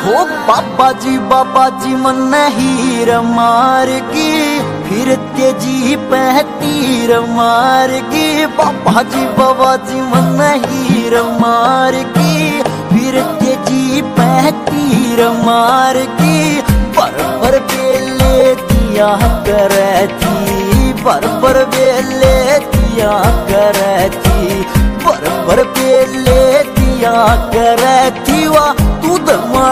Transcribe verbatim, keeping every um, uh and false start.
हो बाबा जी बाबा जी मन हीर मारगी, फिर तेजी पे तीर मारगी। बाबा जी बाबा जी मन हीर मारगी, फिर तेजी पे तीर मारगी। पर पर बेले दिया करे थी, पर पर बेले दिया करे थी, पर पर बेले दिया करे थी। वा तू